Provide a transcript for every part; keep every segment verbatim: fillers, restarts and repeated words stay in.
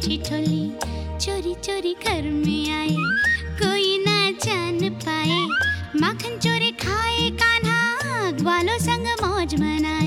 ठिठोली चोरी चोरी घर में आए, कोई ना जान पाए। माखन चोरी खाए कान्हा, ग्वालों संग मौज मनाए।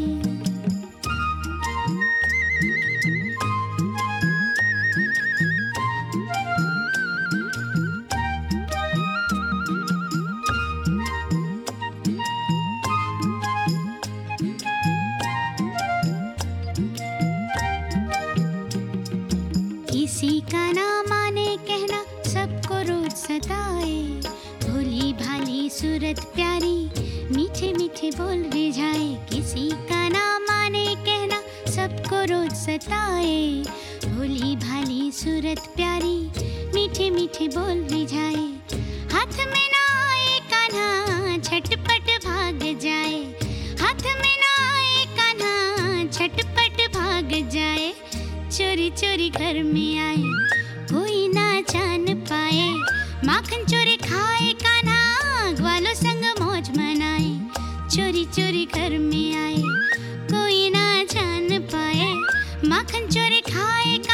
किसी का ना माने कहना, सबको रोज सताए। भोली भाली सूरत प्यारी, मीठे मीठे बोल रिझाए। किसी का ना माने कहना, सबको रोज सताए। भोली भाली सूरत प्यारी, मीठे मीठे बोल रिझाए। हाथ में ना आए कान्हा, झटपट भाग जाए। हाथ में ना आए कान्हा, झटपट भाग जाए। चोरी चोरी घर में आए, कोई ना जान पाए। माखन चोरी खाए कान्हा, ग्वालों संग मौज मनाए। चोरी चोरी घर में आए, कोई ना जान पाए। माखन चोरी खाए